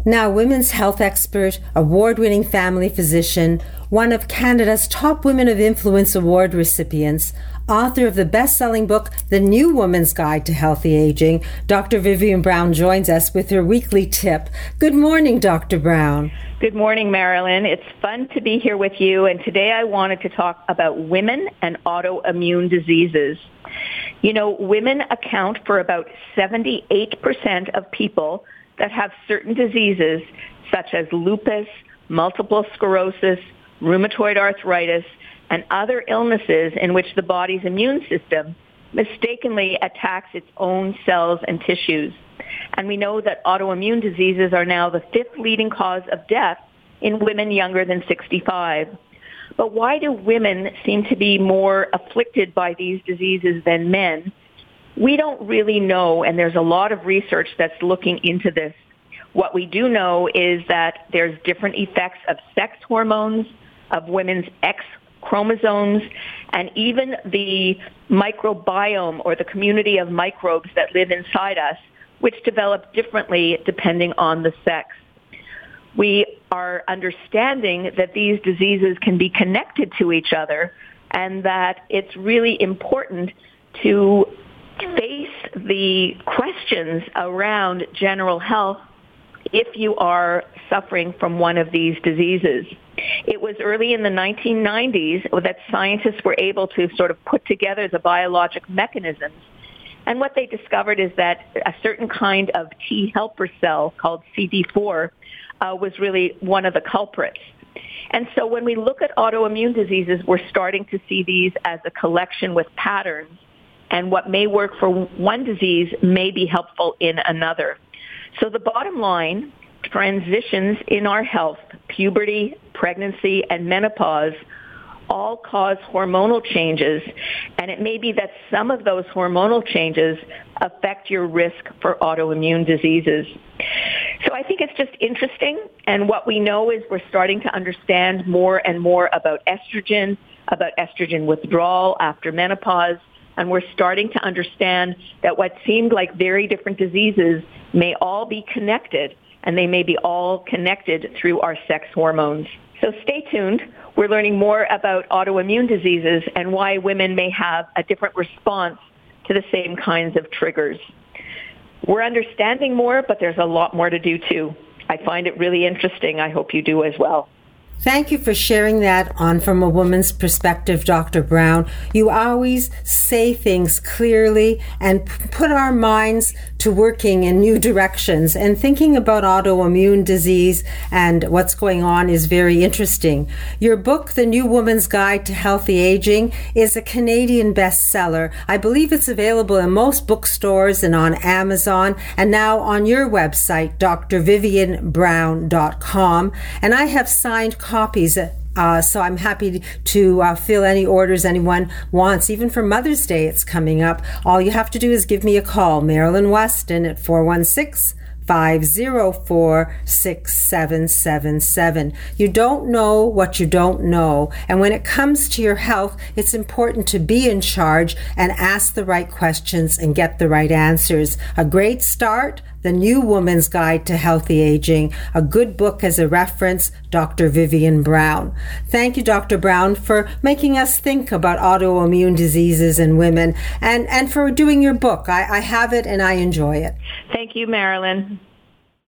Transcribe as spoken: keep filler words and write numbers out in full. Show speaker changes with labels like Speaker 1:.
Speaker 1: Now women's health expert, award-winning family physician, one of Canada's top Women of Influence Award recipients, author of the best-selling book, The New Woman's Guide to Healthy Aging, Doctor Vivian Brown joins us with her weekly tip. Good morning, Doctor Brown.
Speaker 2: Good morning, Marilyn. It's fun to be here with you, and today I wanted to talk about women and autoimmune diseases. You know, women account for about seventy-eight percent of people that have certain diseases such as lupus, multiple sclerosis, rheumatoid arthritis, and other illnesses in which the body's immune system mistakenly attacks its own cells and tissues. And we know that autoimmune diseases are now the fifth leading cause of death in women younger than sixty-five. But why do women seem to be more afflicted by these diseases than men? We don't really know, and there's a lot of research that's looking into this. What we do know is that there's different effects of sex hormones, of women's X chromosomes, and even the microbiome or the community of microbes that live inside us, which develop differently depending on the sex. We are understanding that these diseases can be connected to each other and that it's really important to face the questions around general health if you are suffering from one of these diseases. It was early in the nineteen nineties that scientists were able to sort of put together the biologic mechanisms. And what they discovered is that a certain kind of T helper cell called C D four uh, was really one of the culprits. And so when we look at autoimmune diseases, we're starting to see these as a collection with patterns. And what may work for one disease may be helpful in another. So the bottom line, transitions in our health, puberty, pregnancy, and menopause all cause hormonal changes, and it may be that some of those hormonal changes affect your risk for autoimmune diseases. So I think it's just interesting, and what we know is we're starting to understand more and more about estrogen, about estrogen withdrawal after menopause, and we're starting to understand that what seemed like very different diseases may all be connected, and they may be all connected through our sex hormones. So stay tuned. We're learning more about autoimmune diseases and why women may have a different response to the same kinds of triggers. We're understanding more, but there's a lot more to do too. I find it really interesting. I hope you do as well.
Speaker 1: Thank you for sharing that on From a Woman's Perspective, Doctor Brown. You always say things clearly and put our minds to working in new directions. And thinking about autoimmune disease and what's going on is very interesting. Your book, The New Woman's Guide to Healthy Aging, is a Canadian bestseller. I believe it's available in most bookstores and on Amazon, and now on your website, d r vivian brown dot com. And I have signed copies, uh, so I'm happy to uh, fill any orders anyone wants. Even for Mother's Day, it's coming up. All you have to do is give me a call, Marilyn Weston, at four one six, five zero four, six seven seven seven. You don't know what you don't know. And when it comes to your health, it's important to be in charge and ask the right questions and get the right answers. A great start, The New Woman's Guide to Healthy Aging, a good book as a reference, Doctor Vivian Brown. Thank you, Doctor Brown, for making us think about autoimmune diseases in women and, and for doing your book. I, I have it and I enjoy it.
Speaker 2: Thank you, Marilyn.